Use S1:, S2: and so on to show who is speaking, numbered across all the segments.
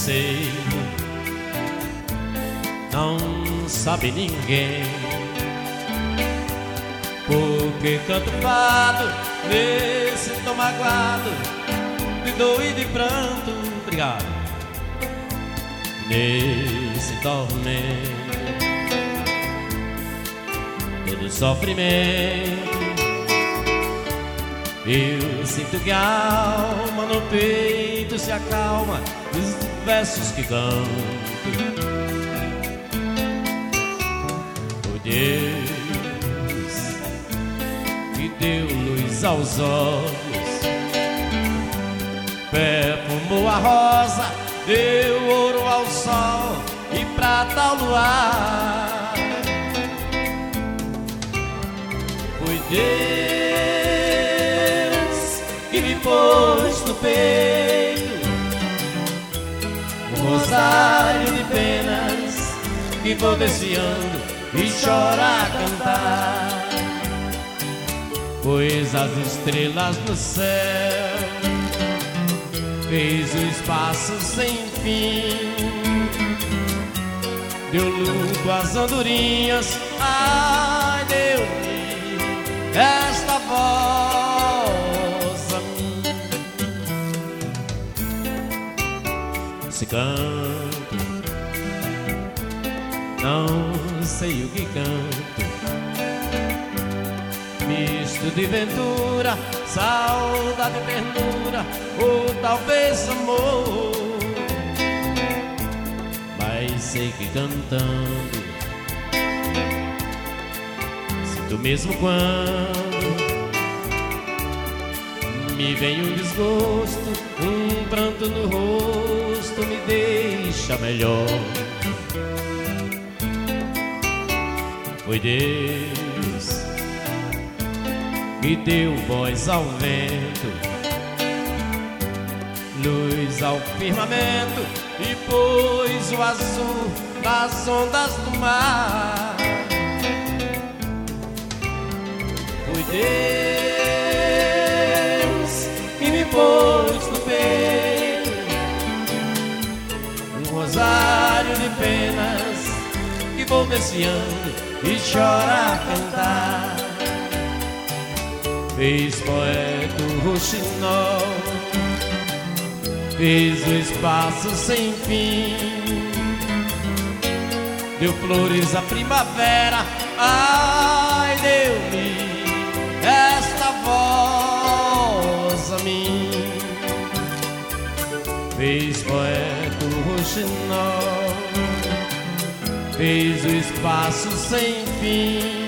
S1: sei, não sabe ninguém, porque canto fado nesse tom magoado de dor e de pranto. Obrigado. Nesse tormento todo sofrimento, eu sinto que a alma no peito se acalma dos versos que canto. Oh Deus, que deu luz aos olhos, perfumou a rosa, deu ouro ao sol e prata ao luar. Foi Deus que me pôs no peito um rosário de penas que vou desfiando e choro a cantar, pois as estrelas no céu fez o espaço sem fim, deu luto às andorinhas, ai, deu-me esta voz a mim. Se canto, não sei o que canto, misto de ventura, saudade e ternura, ou talvez amor, mas sei que cantando sinto mesmo quando me vem um desgosto, um pranto no rosto me deixa melhor. Foi Deus que deu voz ao vento, luz ao firmamento e pôs o azul nas ondas do mar. Foi Deus que me pôs no peito um rosário de penas que vou desfiando e choro a cantar. Fez poeta o rouxinol, fez o espaço sem fim, deu flores à primavera, ai, deu-me esta voz a mim. Fez poeta o rouxinol, fez o espaço sem fim,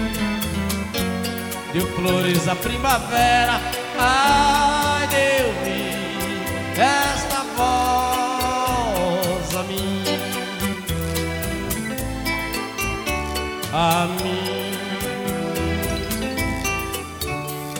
S1: deu flores à primavera, ai, deu-me esta voz a mim, a mim.